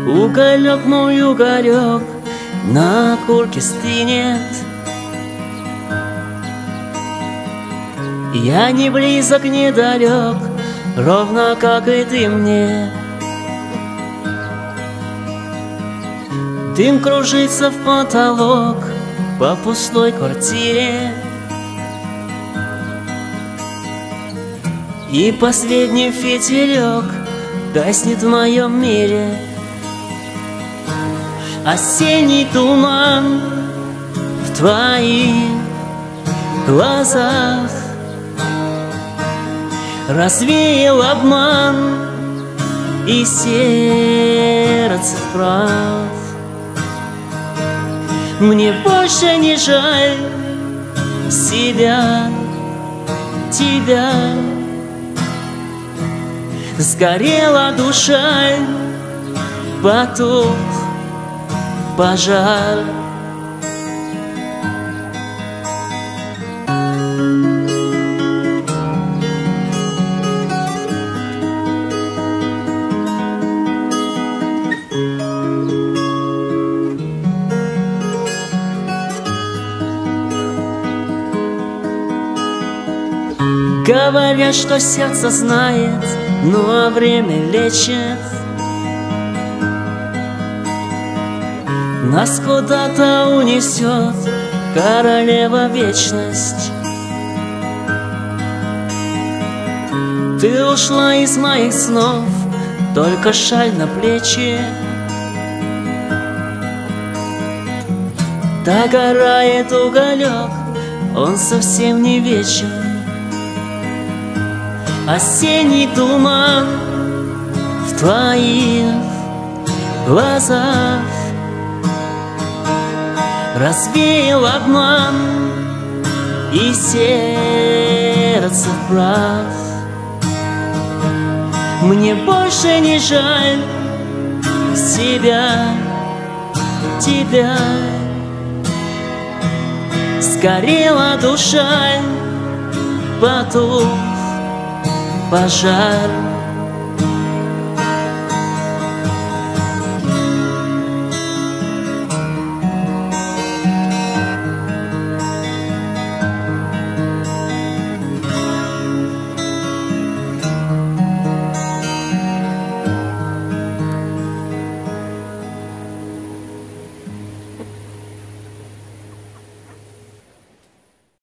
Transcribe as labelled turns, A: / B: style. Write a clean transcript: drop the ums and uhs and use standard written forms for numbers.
A: Уголек мой, уголек, на курке стынет. Я не близок, не далек, ровно как и ты мне. Дым кружится в потолок по пустой квартире, и последний фитилек гаснет в моем мире. Осенний туман в твоих глазах развеял обман и сердце прав. Мне больше не жаль себя, тебя. Сгорела душа, потух пожар. Говорят, что сердце знает, но время лечит. Нас куда-то унесет королева вечность. Ты ушла из моих снов, только шаль на плечи. Догорает уголек, он совсем не вечен. Осенний туман в твоих глазах развеял обман и сердце прав. Мне больше не жаль себя, тебя. Сгорела душа, потух пожар.